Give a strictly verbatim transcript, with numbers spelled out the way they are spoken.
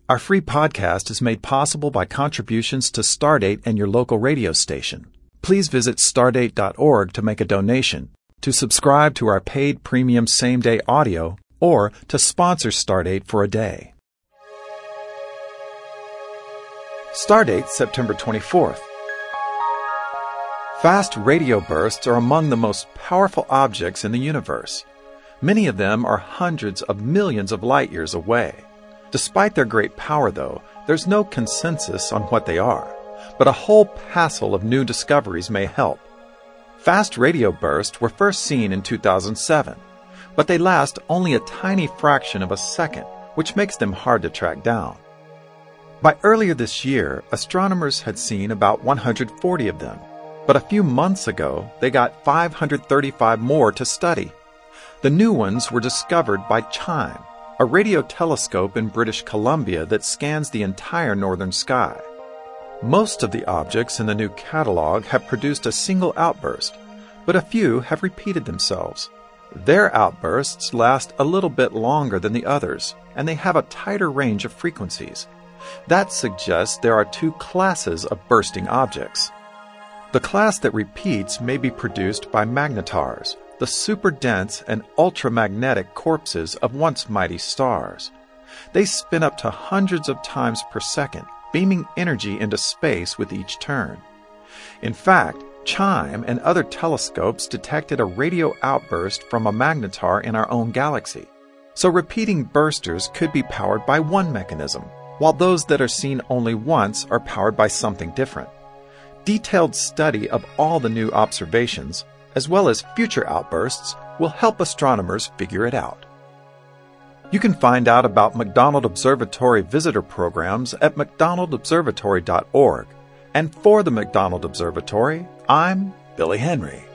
Our free podcast is made possible by contributions to Stardate and your local radio station. Please visit stardate dot org to make a donation, to subscribe to our paid premium same-day audio, or to sponsor Stardate for a day. Stardate, September twenty-fourth. Fast radio bursts are among the most powerful objects in the universe. Many of them are hundreds of millions of light years away. Despite their great power, though, there's no consensus on what they are, but a whole passel of new discoveries may help. Fast radio bursts were first seen in two thousand seven, but they last only a tiny fraction of a second, which makes them hard to track down. By earlier this year, astronomers had seen about one hundred forty of them, but a few months ago, they got five hundred thirty-five more to study. The new ones were discovered by CHIME, a radio telescope in British Columbia that scans the entire northern sky. Most of the objects in the new catalog have produced a single outburst, but a few have repeated themselves. Their outbursts last a little bit longer than the others, and they have a tighter range of frequencies. That suggests there are two classes of bursting objects. The class that repeats may be produced by magnetars, the super-dense and ultramagnetic corpses of once mighty stars. They spin up to hundreds of times per second, beaming energy into space with each turn. In fact, CHIME and other telescopes detected a radio outburst from a magnetar in our own galaxy. So repeating bursters could be powered by one mechanism, while those that are seen only once are powered by something different. Detailed study of all the new observations, as well as future outbursts, will help astronomers figure it out. You can find out about McDonald Observatory visitor programs at mcdonald observatory dot org. And for the McDonald Observatory, I'm Billy Henry.